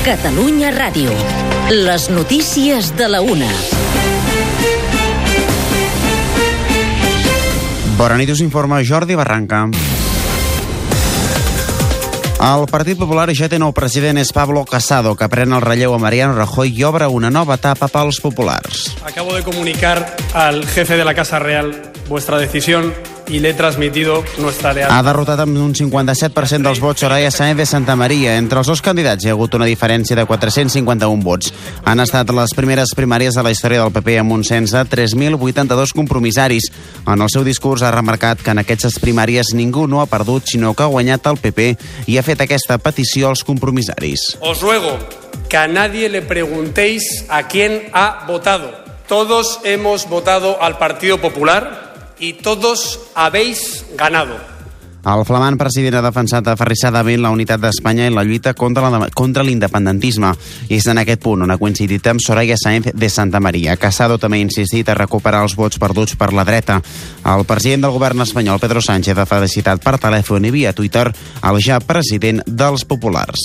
Catalunya Ràdio. Les notícies de la una. Bona nit, us informa Jordi Barranca. El Partit Popular ja té nou president, és Pablo Casado, que pren el relleu a Mariano Rajoy i obre una nova etapa pels populars. Acabo de comunicar al jefe de la Casa Real vuestra decisión y le he transmitido nuestra lealtad. Ha derrotat amb un 57% dels vots Soraya Sáenz de Santamaría. Entre els dos candidats hi ha hagut una diferència de 451 vots. Han estat les primeres primàries de la història del PP amb un cens de 3.082 compromissaris. En el seu discurs ha remarcat que en aquestes primàries ningú no ha perdut, sinó que ha guanyat el PP i ha fet aquesta petició als compromissaris. Os ruego que a nadie le preguntéis a quién ha votado. Todos hemos votado al Partido Popular y todos habéis ganado. El flamant president ha defensat aferrissadament la unitat d'Espanya i la lluita contra l'independentisme. I és en aquest punt on ha coincidit amb Soraya Sáenz de Santamaría. Casado també ha insistit a recuperar els vots perduts per la dreta. El president del govern espanyol, Pedro Sánchez, ha felicitat per telèfon i via Twitter el ja president dels populars.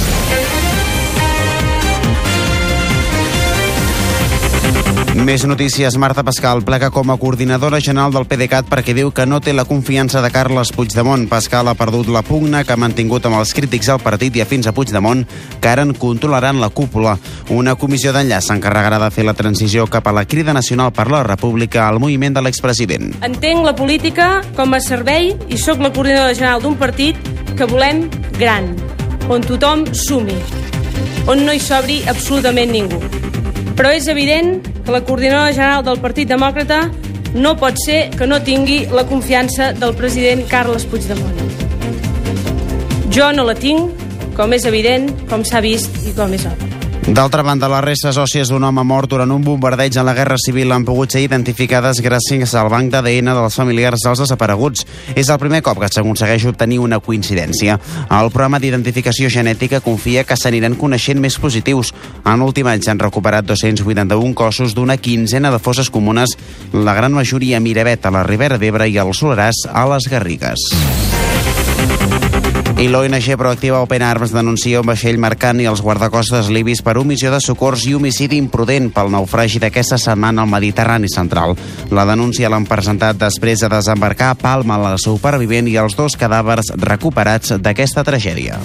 Més notícies. Marta Pascal plega com a coordinadora general del PDeCAT perquè diu que no té la confiança de Carles Puigdemont. Pascal ha perdut la pugna que ha mantingut amb els crítics al partit i afins a Puigdemont, que ara en controlaran la cúpula. Una comissió d'enllaç s'encarregarà de fer la transició cap a la Crida Nacional per la República al moviment de l'expresident. Entenc la política com a servei i sóc la coordinadora general d'un partit que volem gran, on tothom sumi, on no hi sobri absolutament ningú. Però és evident que la coordinadora general del Partit Demòcrata no pot ser que no tingui la confiança del president Carles Puigdemont. Jo no la tinc, com és evident, com s'ha vist i com és obvi. D'altra banda, les restes òssies d'un home mort durant un bombardeig en la Guerra Civil han pogut ser identificades gràcies al banc d'ADN dels familiars dels desapareguts. És el primer cop que s'aconsegueix obtenir una coincidència. El programa d'identificació genètica confia que s'aniran coneixent més positius. En l'últim any s'han recuperat 281 cossos d'una quinzena de fosses comunes, la gran majoria a Miravet, a la Ribera d'Ebre, i al Soleràs, a les Garrigues. I l'ONG Proactiva Open Arms denuncia un vaixell mercant i els guardacostes libis per omissió de socors i homicidi imprudent pel naufragi d'aquesta setmana al Mediterrani central. La denúncia l'han presentat després de desembarcar a Palma la supervivent i els dos cadàvers recuperats d'aquesta tragèdia.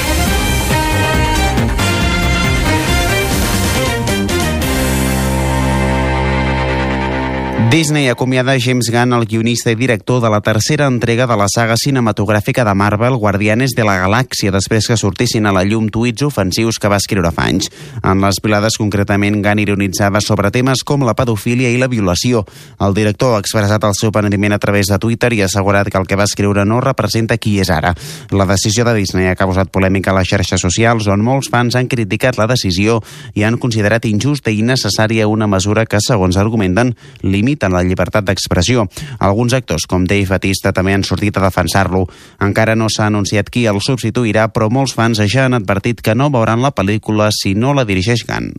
Disney acomiada James Gunn, el guionista i director de la tercera entrega de la saga cinematogràfica de Marvel, Guardianes de la Galàxia, després que sortissin a la llum tuits ofensius que va escriure fa anys. En les pilades, concretament, Gunn ironitzava sobre temes com la pedofília i la violació. El director ha expressat el seu penediment a través de Twitter i ha assegurat que el que va escriure no representa qui és ara. La decisió de Disney ha causat polèmica a les xarxes socials, on molts fans han criticat la decisió i han considerat injusta i innecessària una mesura que, segons argumenten, limita en la llibertat d'expressió. Alguns actors, com Dave Bautista, també han sortit a defensar-lo. Encara no s'ha anunciat qui el substituirà, però molts fans ja han advertit que no veuran la pel·lícula si no la dirigeix Gunn.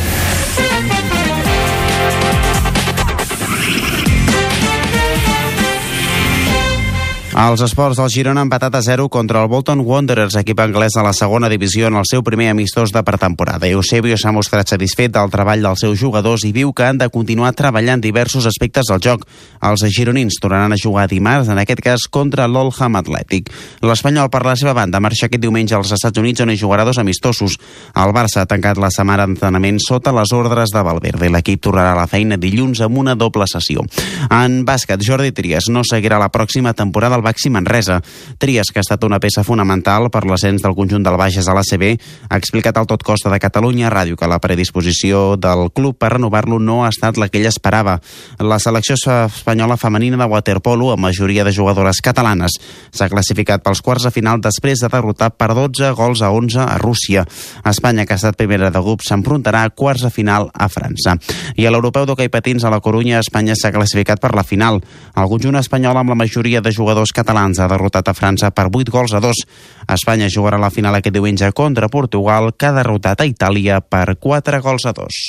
Els esports del Girona han empatat a 0 contra el Bolton Wanderers, equip anglès de la segona divisió, en el seu primer amistós de pretemporada. Eusebio s'ha mostrat satisfet del treball dels seus jugadors i diu que han de continuar treballant diversos aspectes del joc. Els gironins tornaran a jugar dimarts, en aquest cas contra l'Oldham Athletic. L'Espanyol, per la seva banda, marxa aquest diumenge als Estats Units, on hi jugarà 2 amistosos. El Barça ha tancat la setmana d'entrenament sota les ordres de Valverde. L'equip tornarà a la feina dilluns amb una doble sessió. En bàsquet, Jordi Trias no seguirà la pròxima temporada al Baxi Manresa. Trias, que ha estat una peça fonamental per l'ascens del conjunt del Bages a l'ACB, ha explicat al Tot Costa de Catalunya Ràdio que la predisposició del club per renovar-lo no ha estat la que ell esperava. La selecció espanyola femenina de waterpolo, amb majoria de jugadores catalanes, s'ha classificat pels quarts de final després de derrotar per 12 gols a 11 a Rússia. Espanya, que ha estat primera de grup, s'enfrontarà a quarts de final a França. I a l'europeu d'hoquei patins a la Corunya, Espanya s'ha classificat per la final. El conjunt espanyol, amb la majoria de jugadors catalans, ha derrotat a França per 8 gols a 2. Espanya jugarà la final aquest diumenge contra Portugal, que ha derrotat a Itàlia per 4 gols a 2.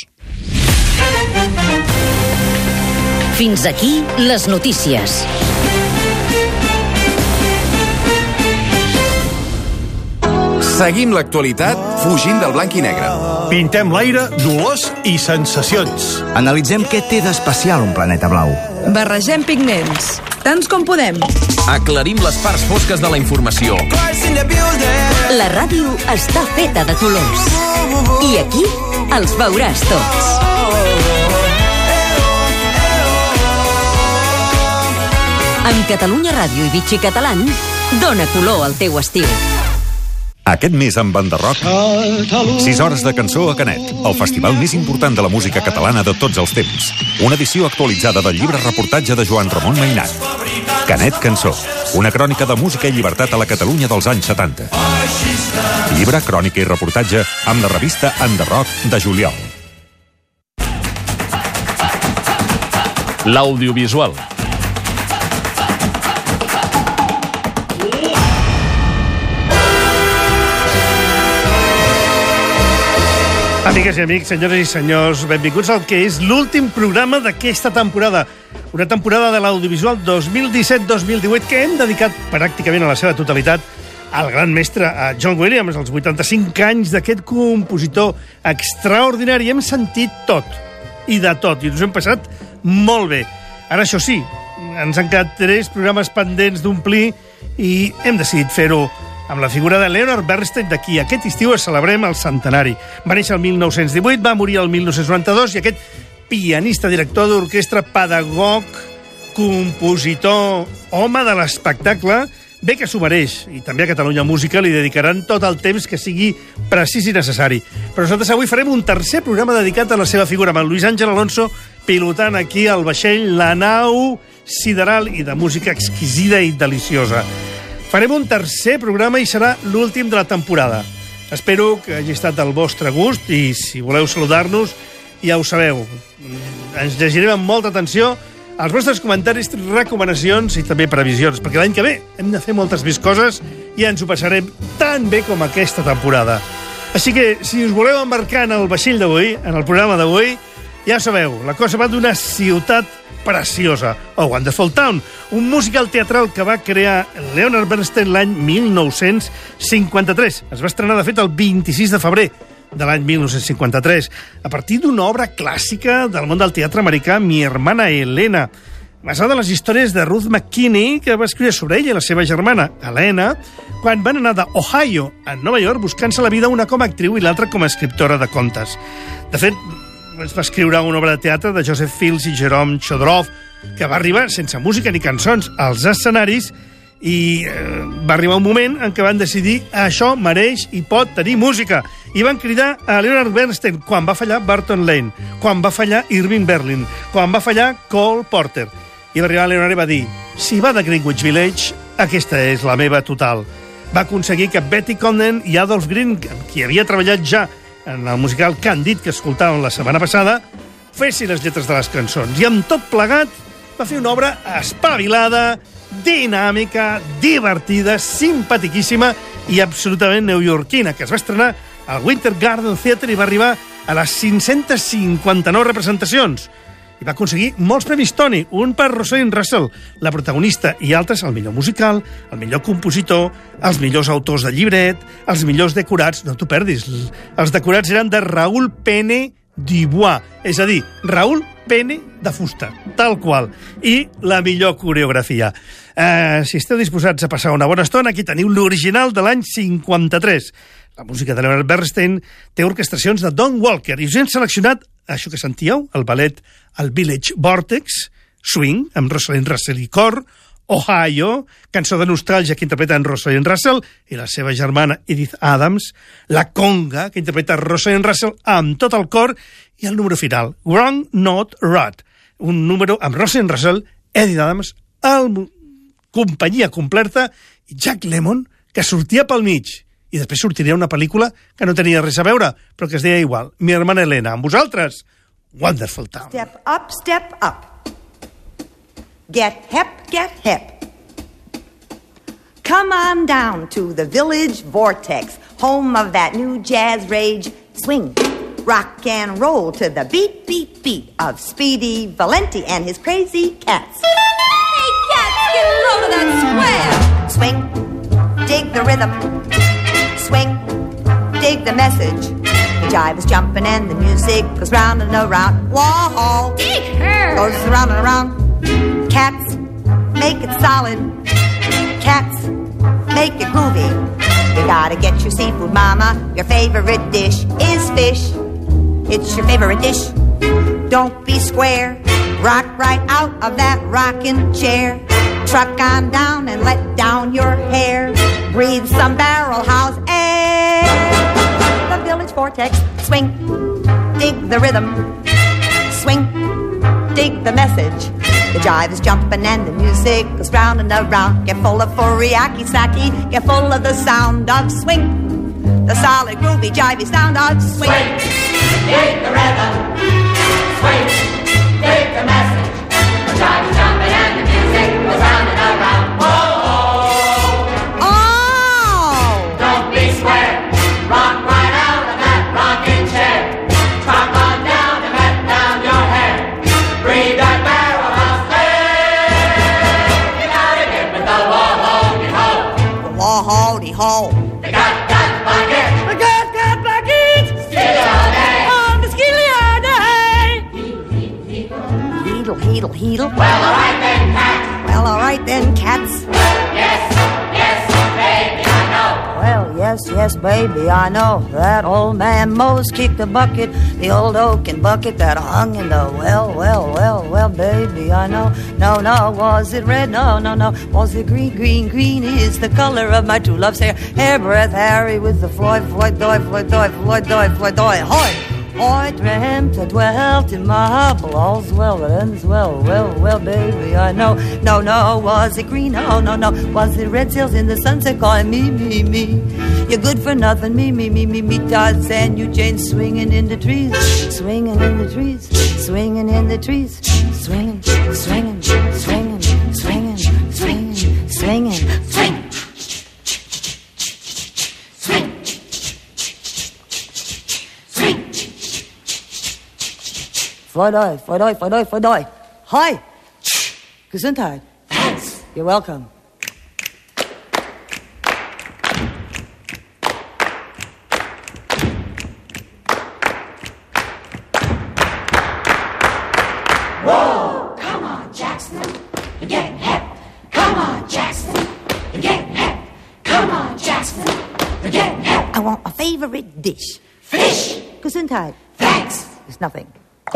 Fins aquí les notícies. Seguim l'actualitat fugint del blanc i negre. Pintem l'aire d'olors i sensacions. Analitzem què té d'especial un planeta blau. Barregem pigments, tants com podem. Aclarim les parts fosques de la informació. La ràdio està feta de colors. I aquí els veuràs tots. Amb Catalunya Ràdio i Vichy Catalán, dona color al teu estil. Aquest mes amb Banda Rock, 6 hores de cançó a Canet, el festival més important de la música catalana de tots els temps. Una edició actualitzada del llibre reportatge de Joan Ramon Mainat. Canet Cançó, una crònica de música i llibertat a la Catalunya dels anys 70. Llibre, crònica i reportatge amb la revista Enderrock de juliol. L'audiovisual. Amigues i amics, senyores i senyors, benvinguts al que és l'últim programa d'aquesta temporada. Una temporada de l'audiovisual 2017-2018 que hem dedicat pràcticament a la seva totalitat al gran mestre, a John Williams, als 85 anys d'aquest compositor extraordinari. Hem sentit tot, i de tot, i ens ho hem passat molt bé. Ara, això sí, ens han quedat 3 programes pendents d'omplir i hem decidit fer-ho amb la figura de Leonard Bernstein, d'aquí aquest estiu celebrem el centenari. Va néixer el 1918, va morir el 1992, i aquest pianista, director d'orquestra, pedagog, compositor, home de l'espectacle, bé que s'ho mereix, i també a Catalunya Música li dedicaran tot el temps que sigui precís i necessari. Però nosaltres avui farem un tercer programa dedicat a la seva figura, amb el Luis Ángel Alonso pilotant aquí el vaixell, la nau sideral i de música exquisida i deliciosa. Farem un tercer programa i serà l'últim de la temporada. Espero que hagi estat del vostre gust i si voleu saludar-nos, ja ho sabeu. Ens llegirem amb molta atenció els vostres comentaris, recomanacions i també previsions, perquè l'any que ve hem de fer moltes més coses i ens ho passarem tan bé com aquesta temporada. Així que, si us voleu embarcar en el vaixell d'avui, en el programa d'avui, ja sabeu, la cosa va d'una ciutat preciosa, o Wonderful Town, un musical teatral que va crear Leonard Bernstein l'any 1953. Es va estrenar, de fet, el 26 de febrer de l'any 1953, a partir d'una obra clàssica del món del teatre americà, Mi hermana Elena, basada en les històries de Ruth McKinney, que va escriure sobre ella i la seva germana, Helena, quan van anar d'Ohio a Nova York buscant-se la vida una com a actriu i l'altra com a escriptora de contes. De fet, es va escriure una obra de teatre de Joseph Fields i Jerome Chodorov, que va arribar sense música ni cançons als escenaris i va arribar un moment en què van decidir això mereix i pot tenir música. I van cridar a Leonard Bernstein quan va fallar Barton Lane, quan va fallar Irving Berlin, quan va fallar Cole Porter. I va arribar Leonard i va dir: si va de Greenwich Village, aquesta és la meva total. Va aconseguir que Betty Comden i Adolph Green, qui havia treballat ja en el musical Candide que escoltàvem la setmana passada, fessin les lletres de les cançons. I amb tot plegat va fer una obra espavilada, dinàmica, divertida, simpatiquíssima i absolutament neoyorquina, que es va estrenar al Winter Garden Theatre i va arribar a les 559 representacions. I va aconseguir molts premis Tony, un per Rosalind Russell, la protagonista, i altres el millor musical, el millor compositor, els millors autors de llibret, els millors decorats, no t'ho perdis, els decorats eren de Raoul Pene Dubois, és a dir, Raoul Pene de fusta, tal qual, i la millor coreografia. Si esteu disposats a passar una bona estona, aquí teniu l'original de l'any 53. La música de Leonard Bernstein té orquestracions de Don Walker i us hem seleccionat això que sentíeu, el ballet El Village Vortex, Swing, amb Rosalind Russell i cor, Ohio, cançó de nostàlgia que interpreten Rosalind Russell i la seva germana Edith Adams, La Conga, que interpreta Rosalind Russell amb tot el cor, i el número final, Wrong Not Right, un número amb Rosalind Russell, Edith Adams, companyia completa, i Jack Lemmon, que sortia pel mig. I després sortiria una pel·lícula que no tenia res a veure, però que es deia igual, Mi hermana Elena. Amb vosaltres, Wonderful Town. Step up, step up. Get hep, get hep. Come on down to the Village Vortex, home of that new jazz rage, swing, rock and roll to the beat, beat, beat of Speedy Valenti and his crazy cats. Hey, cats, get a load of that square. Swing, dig the rhythm. Swing, dig the message. The jive is jumping and the music goes round and around. Whoa, dig her. Goes around and around. Cats, make it solid. Cats, make it groovy. You gotta get your seafood, mama. Your favorite dish is fish. It's your favorite dish. Don't be square. Rock right out of that rocking chair. Truck on down and let down your hair. Breathe some barrel house air. The village vortex, swing, dig the rhythm. Swing, dig the message. The jive is jumping and the music goes round and around. Get full of furiaki saki, get full of the sound of swing. The solid groovy jivey sound of swing. Swing, dig the rhythm. Swing, dig the message. The jive is jumping and the music goes round and around. Whoa! Oh! Don't be square. Rock right out of that rocking chair. Truck on down and let down your hair. Breathe that barrel house air. You gotta get with the wah-ho-de-ho. The wah-ho-de-ho. The gut bucket. The gut bucket. Skilly all day. On the skilly all day. Heedle, heedle. Well, all right then, cats. Well, all right then, cats. Yes, baby, I know. Well, yes, baby, I know. That old man Mose kicked the bucket, the old oaken bucket that hung in the well, baby, I know. No, was it red? No. Was it green? Green is the color of my true love's hair. Hairbreath Harry with the Floyd, hoy! I dreamt I dwelt in my all's well, it ends well, baby, I know. No, was it green? No, was it red sails in the sunset calling me? You're good for nothing, me, Tarzan, you Jane, swinging in the trees, swinging in the trees, swinging in the trees, swinging. Fly. Hi. Gesundheit. Thanks. You're welcome. Whoa! Come on, Jackson. You're getting hip. Come on, Jackson. You're getting hip. Come on, Jackson. You're getting hip. I want a favorite dish. Fish. Gesundheit. Thanks. It's nothing.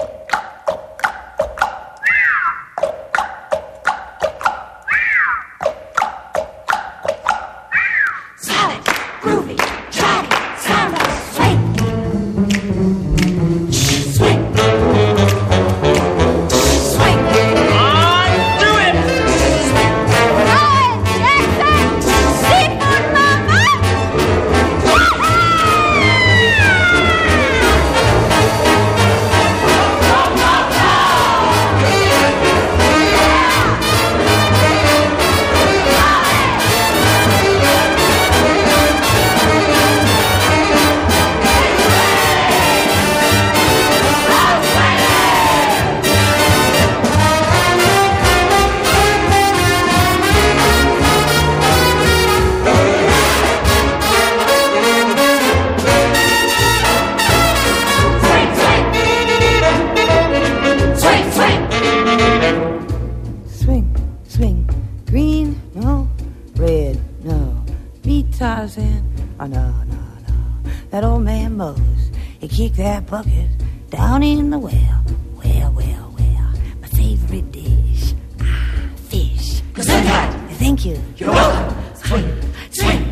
That old man Mose, he kicked that bucket down in the well. My favorite dish, fish. Gesundheit. Thank you. You're welcome. Swing.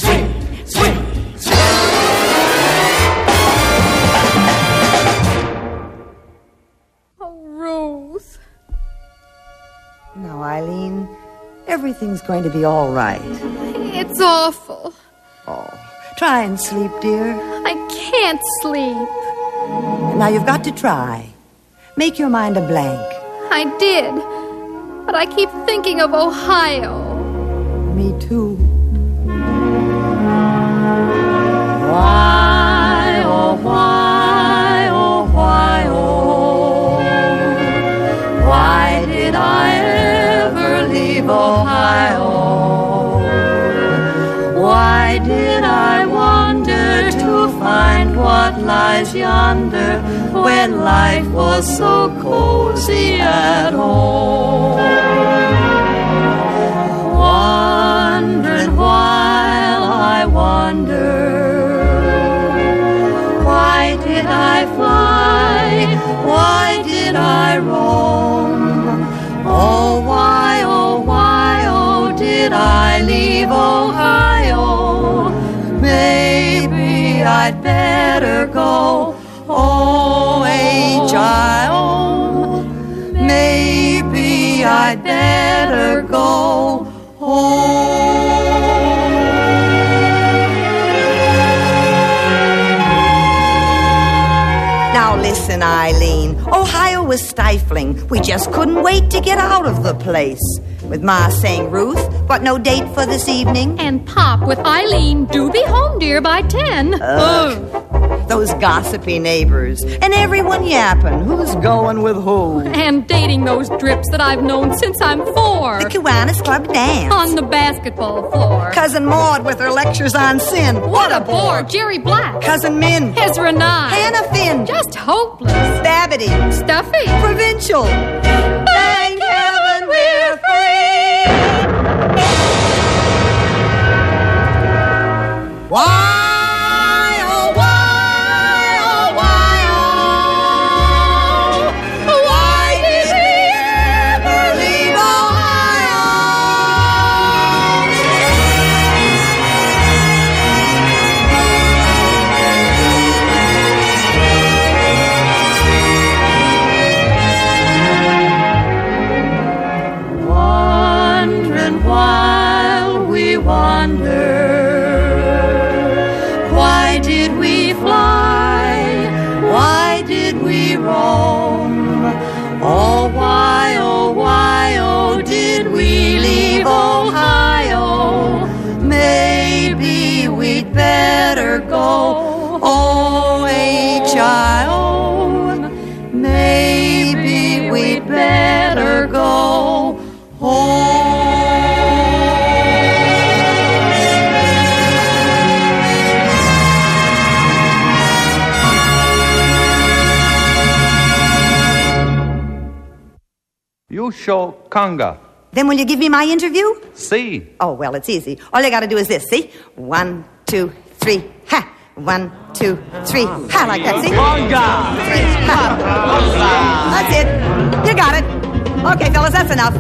Oh, Rose. Now, Eileen, everything's going to be all right. It's awful. Oh, try and sleep, dear. I can't sleep. Now you've got to try. Make your mind a blank. I did, but I keep thinking of Ohio. Me too. Why, oh, why, oh, why, oh. Why did I ever leave Ohio? Why did I wander to find lies yonder when life was so cozy at home. Wondering while I wander, why did I fly? Why did I roam? Oh, why, oh, did I leave Ohio? Maybe I'd better go O-H-I-O. Maybe I'd better go home. Now listen, Eileen, Ohio was stifling. We just couldn't wait to get out of the place. With Ma saying, Ruth, what, no date for this evening? And Pop with Eileen, do be home, dear, by 10. Those gossipy neighbors. And everyone yapping. Who's going with who? And dating those drips that I've known since I'm 4. The Kiwanis Club dance. On the basketball floor. Cousin Maud with her lectures on sin. What a bore. Jerry Black. Cousin Min. Ezra Nye. Hannah Finn. Just hopeless. Babbity. Stuffy. Provincial. Thank heaven we're free. Why? Why did we fly? Why did we roam? Oh, why, oh, did we leave Ohio? Maybe we'd better go O-H-I-O. Maybe we'd better go home. You show conga. Then will you give me my interview? Si. Oh, well, it's easy. All you got to do is this, see? 1, 2, 3, ha! 1, 2, 3, ha! Like that, see? Conga! 3, ha! That's it. You got it. Okay, fellas, that's enough.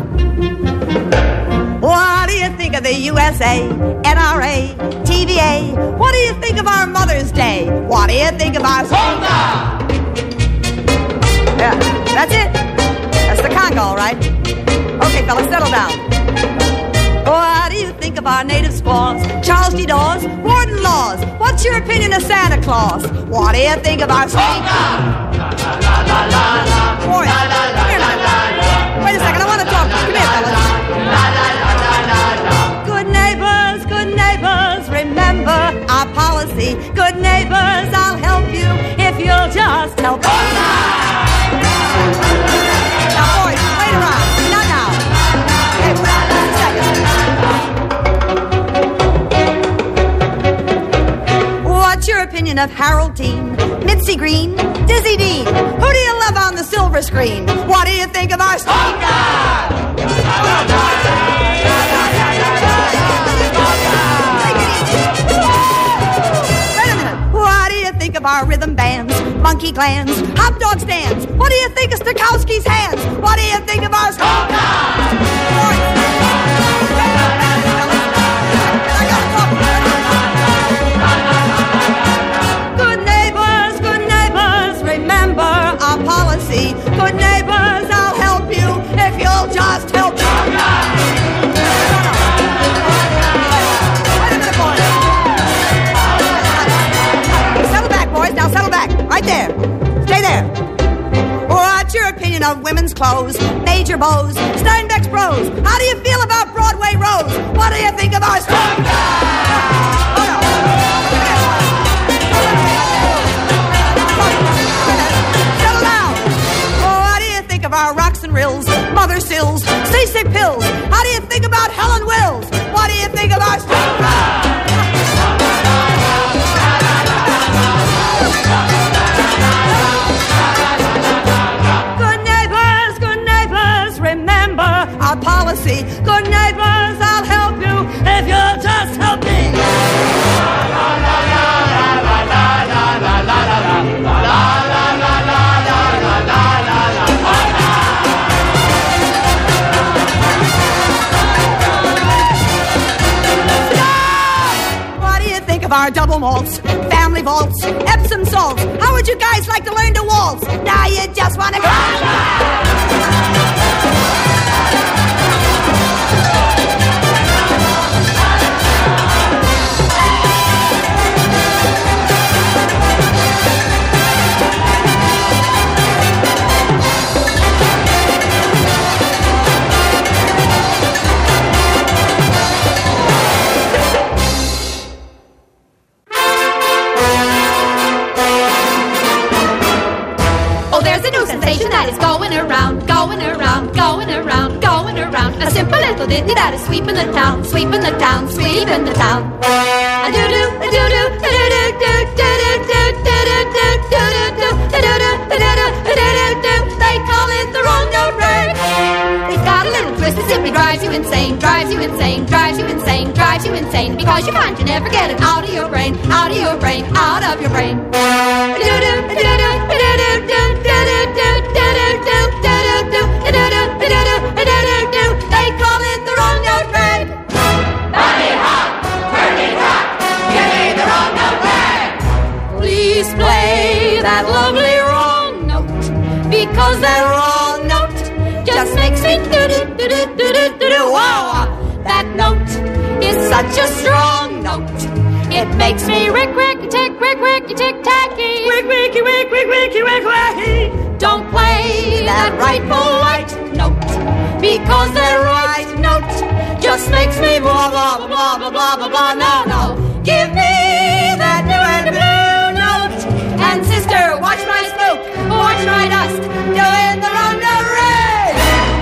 What do you think of the USA, NRA, TVA? What do you think of our Mother's Day? What do you think of our... Conga! Yeah, that's it. That's the conga, all right. Okay, fellas, settle down. What do you think of our native squaws? Charles D. Dawes, Warden Laws. What's your opinion of Santa Claus? What do you think of our... Conga! Boy, come here now. Wait a second, I want to talk to you. Come here, fellas. Good neighbors, remember our policy. Good neighbors, I'll help you if you'll just help me. Now, boys, wait around. Not now. Hey, just a second. What's your opinion of Harold Dean, Mitzi Green, Dizzy Dean? Who do you love on the silver screen? What do you think of our... Think of our rhythm bands, monkey glands, hot dog stands. What do you think of Stokowski's hands? What do you think of our... Good neighbors, remember our policy. Good neighbors, I'll help you if you'll just help me. Now settle back, right there. Stay there. What's your opinion of women's clothes, major bows, Steinbeck's bros? How do you feel about Broadway Rose? What do you think of our... Settle down. What do you think of our rocks and rills, mother sills, seasick pills? How do you think about Helen Wills? What do you think of our... of our double malts, family vaults, Epsom salts. How would you guys like to learn to waltz? Now you just want to... That is going around, going around, going around, going around. A simple little ditty that is sweeping the town, sweeping the town, sweeping the town. A doo doo, a doo doo, a doo doo, doo doo doo doo doo doo. They call it the wrong note break. It's got a little twist that simply drives you insane, drives you insane, drives you insane, drives you insane. Because you find you never get it out of your brain, out of your brain, out of your brain. A doo doo, a doo doo, a doo doo, doo doo doo. They call it the wrong note break. Bunny hop, turkey trot, give me the wrong note break. Please play that lovely wrong note, because that wrong note just makes me do-do-do-do-do-do-do. Wow, that note is such a strong note. It makes me rick-rick-tick, rick-rick-tick-tacky. Rick-ricky-rick-rick-ricky-rick-wacky. Don't play that right polite note, because the right note just makes me blah, blah, blah, blah, blah, blah, blah. No, no, give me that new and blue note. And sister, watch my smoke, watch my dust, doing the wrong note ring.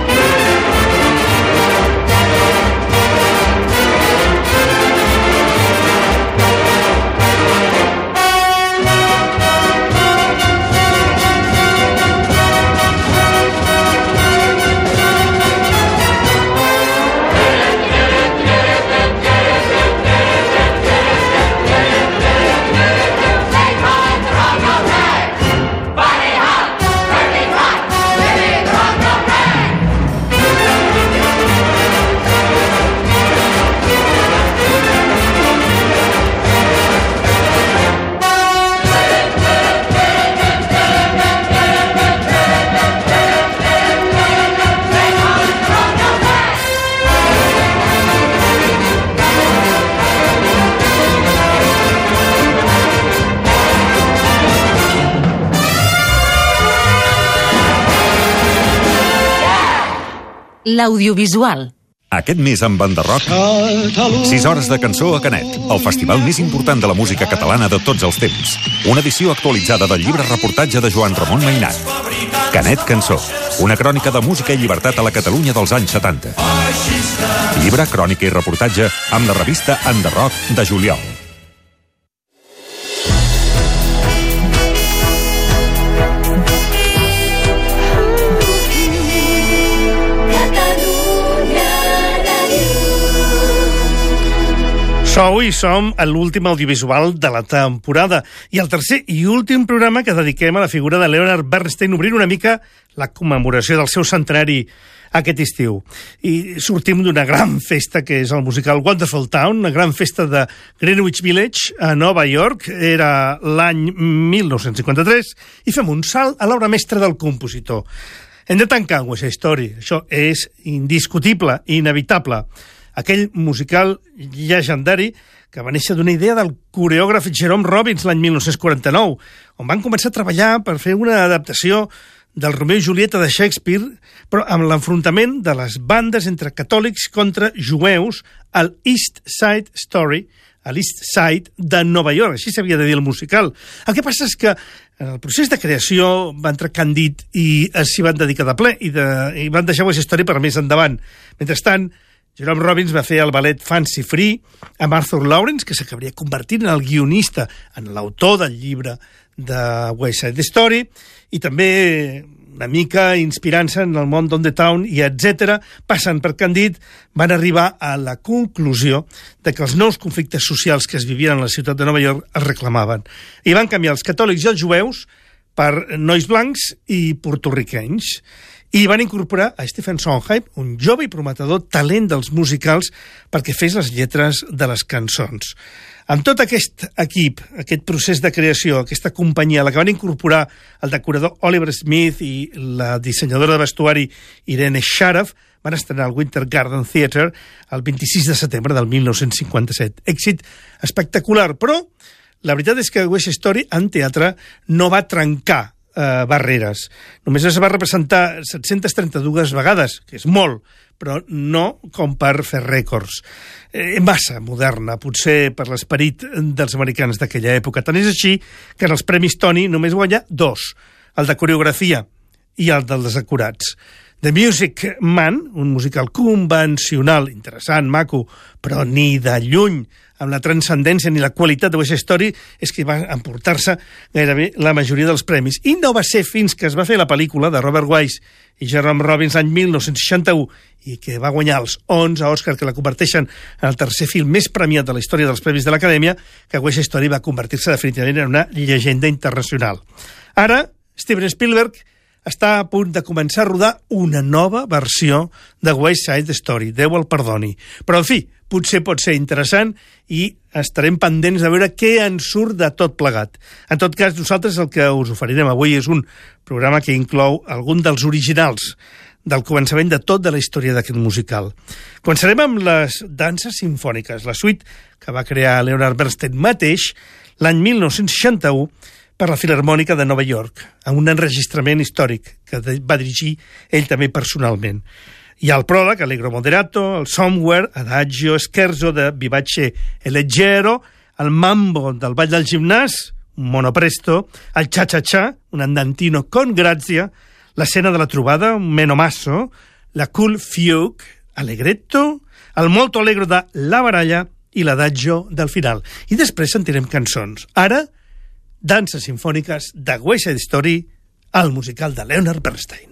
L'audiovisual. Aquest mes amb Bandarrock, 6 hores de cançó a Canet, el festival més important de la música catalana de tots els temps. Una edició actualitzada del llibre reportatge de Joan Ramon Mainat. Canet Cançó, una crònica de música i llibertat a la Catalunya dels anys 70. Llibre, crònica i reportatge amb la revista Enderrock de juliol. Sou i som a l'últim audiovisual de la temporada i el tercer i últim programa que dediquem a la figura de Leonard Bernstein, obrint una mica la commemoració del seu centenari aquest estiu. I sortim d'una gran festa que és el musical Wonderful Town, una gran festa de Greenwich Village a Nova York. Era l'any 1953 i fem un salt a l'obra mestra del compositor. Hem de tancar amb aquesta història. Això és indiscutible, inevitable. Aquell musical llegendari que va néixer d'una idea del coreògraf Jerome Robbins l'any 1949, on van començar a treballar per fer una adaptació del Romeo i Julieta de Shakespeare, però amb l'enfrontament de les bandes entre catòlics contra jueus al East Side Story, a l'East Side de Nova York. Així s'havia de dir el musical. El que passa és que en el procés de creació va entrar Candid i s'hi van dedicar de ple i van deixar aquesta història per més endavant. Mentrestant, Jerome Robbins va fer el ballet Fancy Free amb Arthur Lawrence, que s'acabaria convertint en el guionista, en l'autor del llibre de West Side Story, i també una mica inspirant-se en el món d'On the Town i etc. Passant per Candid, van arribar a la conclusió de que els nous conflictes socials que es vivien en la ciutat de Nova York es reclamaven. I van canviar els catòlics i els jueus per nois blancs i porto-riquenys. I van incorporar a Stephen Sondheim, un jove i prometedor talent dels musicals, perquè fes les lletres de les cançons. Amb tot aquest equip, aquest procés de creació, aquesta companyia, a la que van incorporar el decorador Oliver Smith i la dissenyadora de vestuari Irene Sharaff, van estrenar al Winter Garden Theatre el 26 de setembre del 1957. Èxit espectacular, però la veritat és que West Side Story en teatre no va trencar barreres. Només es va representar 732 vegades, que és molt, però no com per fer rècords. Massa moderna, potser per l'esperit dels americans d'aquella època. Tant és així que en els Premis Tony només guanya 2, el de coreografia i el dels acurats. The Music Man, un musical convencional, interessant, maco, però ni de lluny amb la transcendència ni la qualitat de West Side Story, és que va emportar-se gairebé la majoria dels premis. I no va ser fins que es va fer la pel·lícula de Robert Wise i Jerome Robbins l'any 1961 i que va guanyar els 11 Oscar que la converteixen en el tercer film més premiat de la història dels premis de l'Acadèmia, que West Side Story va convertir-se definitivament en una llegenda internacional. Ara, Steven Spielberg està a punt de començar a rodar una nova versió de West Side Story. Déu el perdoni. Però, en fi, potser pot ser interessant i estarem pendents de veure què en surt de tot plegat. En tot cas, nosaltres el que us oferirem avui és un programa que inclou algun dels originals del començament de tot de la història d'aquest musical. Començarem amb les danses simfòniques, la suite que va crear Leonard Bernstein mateix l'any 1961 per la Filarmònica de Nova York, a un enregistrament històric que va dirigir ell també personalment. Hi ha el pròleg, Allegro Moderato, el Somewhere, Adagio, Scherzo de Vivace e Leggero, el Mambo del Ball del Gimnàs, un Monopresto, el Cha-Cha-Cha, un Andantino con Grazia, l'escena de la trobada, un Menomasso, la Cool Fugue, Allegretto, el Molto Allegro de La Baralla i l'Adagio del final. I després sentirem cançons. Ara, danses simfòniques de West Side Story, el musical de Leonard Bernstein.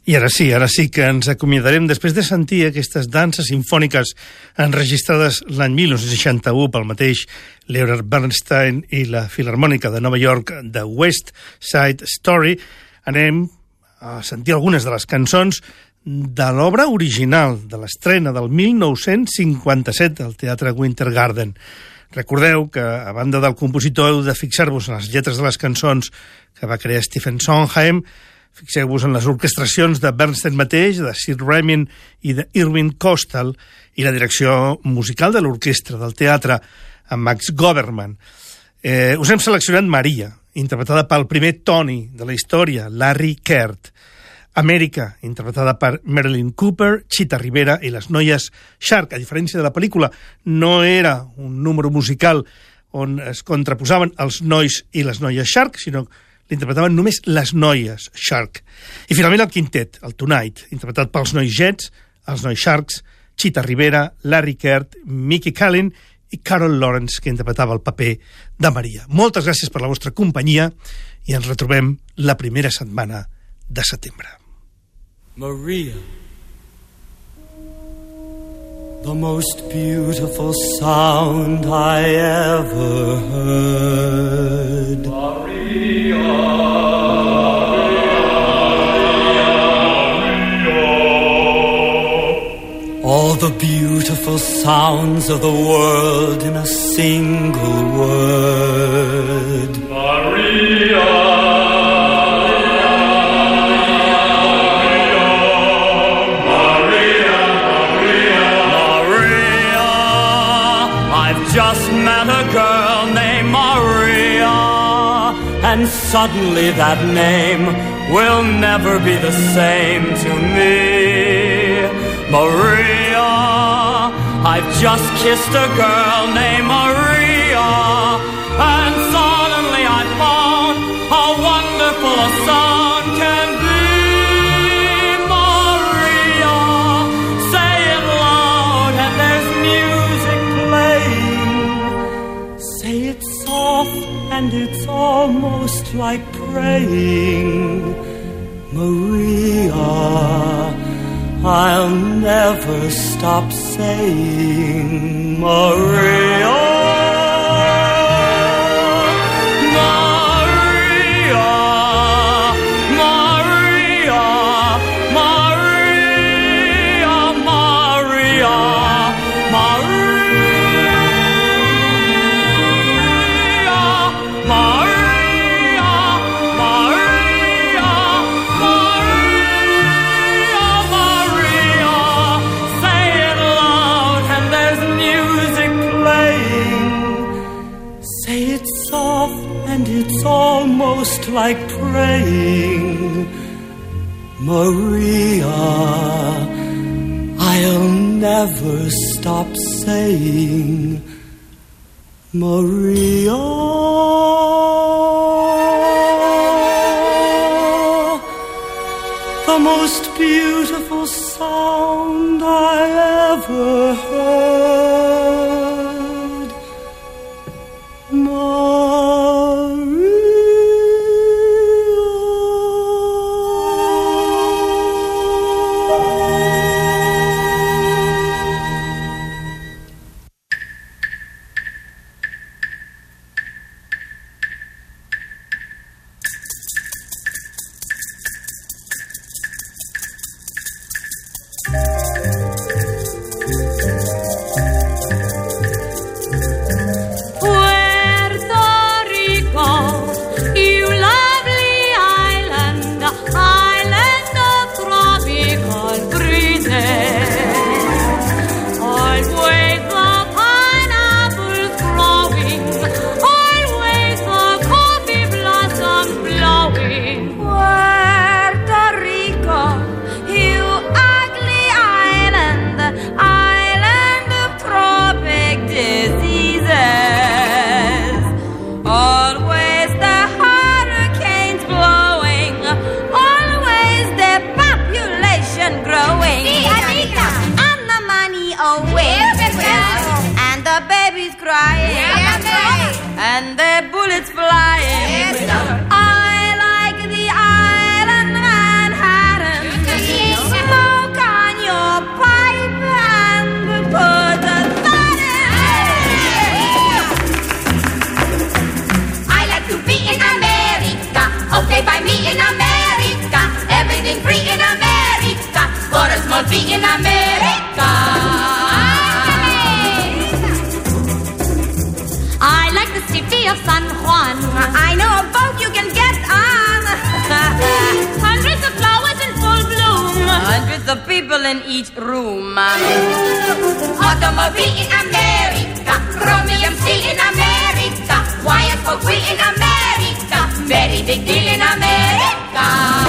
I ara sí que ens acomiadarem després de sentir aquestes danses simfòniques enregistrades l'any 1961 pel mateix Leonard Bernstein i la Filharmònica de Nova York de West Side Story. Anem a sentir algunes de les cançons de l'obra original de l'estrena del 1957 al Teatre Winter Garden. Recordeu que, a banda del compositor, heu de fixar-vos en les lletres de les cançons que va crear Stephen Sondheim. Fixeu-vos en les orquestracions de Bernstein mateix, de Sid Ramin i d'Irving Kostal, i la direcció musical de l'orquestra del teatre, amb Max Goberman. Us hem seleccionat Maria, interpretada pel primer Tony de la història, Larry Kert. Amèrica, interpretada per Marilyn Cooper, Chita Rivera i les noies Shark. A diferència de la pel·lícula, no era un número musical on es contraposaven els nois i les noies Shark, sinó que l'interpretaven només les noies Shark. I finalment el quintet, el Tonight, interpretat pels nois Jets, els nois Sharks, Chita Rivera, Larry Kert, Mickey Callen i Carol Lawrence, que interpretava el paper de Maria. Moltes gràcies per la vostra companyia i ens retrobem la primera setmana de setembre. Maria, the most beautiful sound I ever heard. All the beautiful sounds of the world in a single word. Maria. Just met a girl named Maria, and suddenly that name will never be the same to me. Maria, I've just kissed a girl named Maria, and suddenly I found how wonderful a sound can be. Maria, say it loud and there's music playing. Say it soft and it's almost like praying. Maria, I'll never stop saying Maria. Almost like praying, Maria, I'll never stop saying Maria. The most beautiful sound I ever heard. And the bullets flying. I like the island Manhattan. feet in America. I like the city of San Juan. I know a boat you can get on. Hundreds of flowers in full bloom. Hundreds of people in each room. Automobile in America. Chromium steel in America. Wires for wheel in America. Very big deal in America.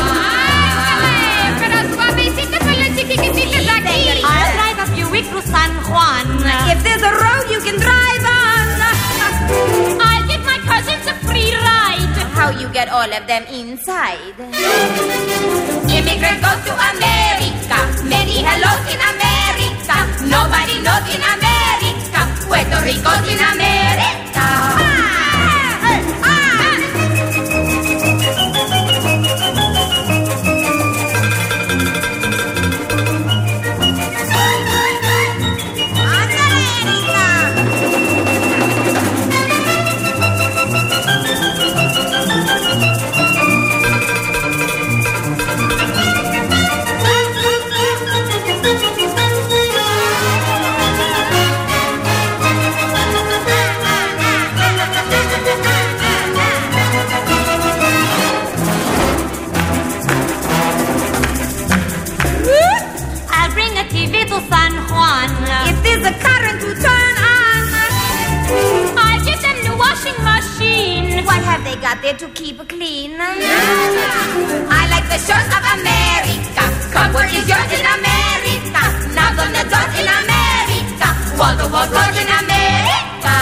I'll drive a few weeks through San Juan. If there's a road you can drive on. I'll give my cousins a free ride. How you get all of them inside? Immigrant goes to America. Many hellos in America. Nobody knows in America. Puerto Rico's in America. San Juan. If there's a current to turn on, I'll give them the washing machine. What have they got there to keep clean? I like the shores of America. Comfort is yours in America. Now on the doors in America. Wall-to-wall roads in America.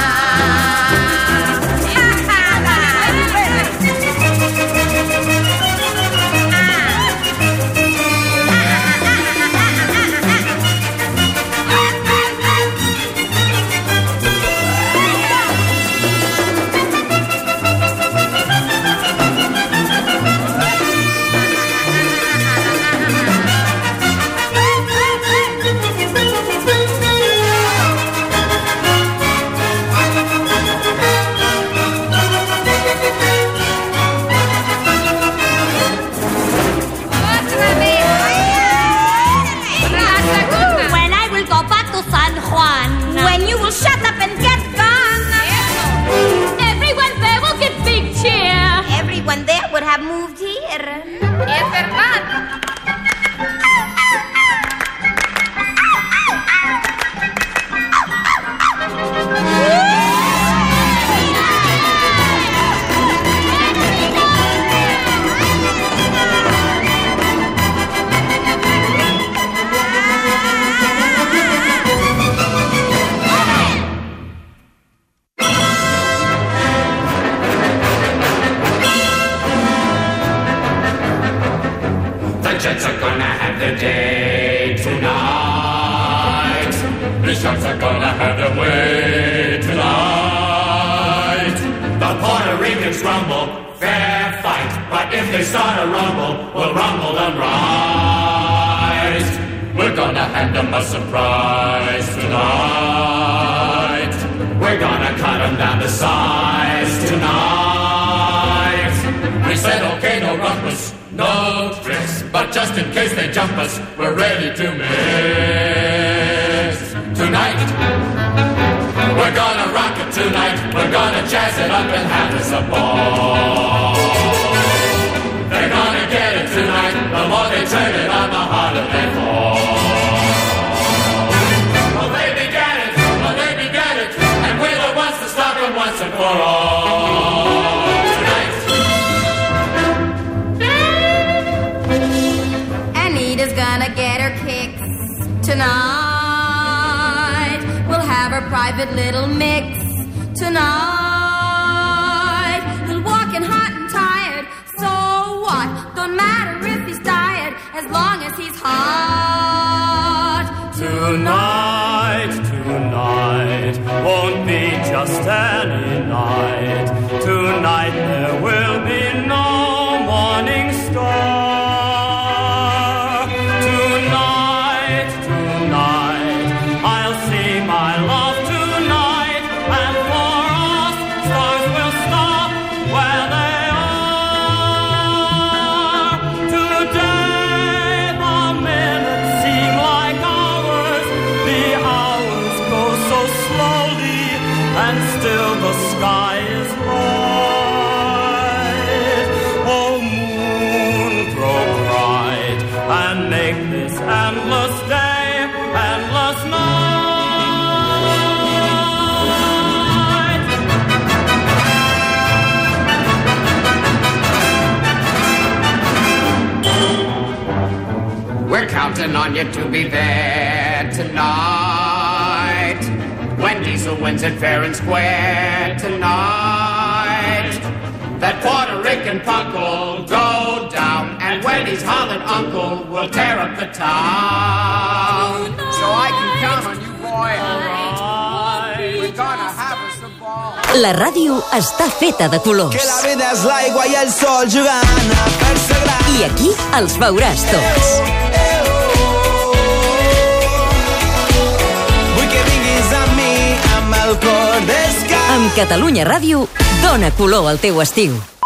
When you will shut up and get gone. Everyone there will give big cheer. Everyone there would have moved here. Es verdad. Jets are gonna have their day tonight. The Sharks are gonna have their way tonight. The Puerto Ricans rumble, fair fight. But if they start a rumble, we'll rumble them right. We're gonna hand them a surprise tonight. We're gonna cut them down to size tonight. We said okay, no rumpus, no tricks, but just in case they jump us, we're ready to miss. Tonight, we're gonna rock it tonight. We're gonna jazz it up and have us a ball. They're gonna get it tonight. The more they turn it on, the harder they fall. Well, they began it. Well, they began it. And we're the ones to stop them once and for all. Anita's gonna get her kicks tonight. We'll have our private little mix tonight. He'll walk in hot and tired, so what? Don't matter if he's tired, as long as he's hot. Tonight, tonight won't be just any night. Tonight there will be no morning star. endless day, endless night. We're counting on you to be there tonight. When Diesel wins it fair and square tonight. That Puerto Rican punk will go down, and when he's hollering uncle, we'll tear up the town. So I can count on you, boy. We're gonna have us a ball. La ràdio està feta de colors. Que la vida és l'aigua i el sol jugant a fer-se gran. I aquí els veuràs tots. Vull que vinguis amb mi, amb el cor d'escat. Amb Catalunya Ràdio, dona color al teu estiu.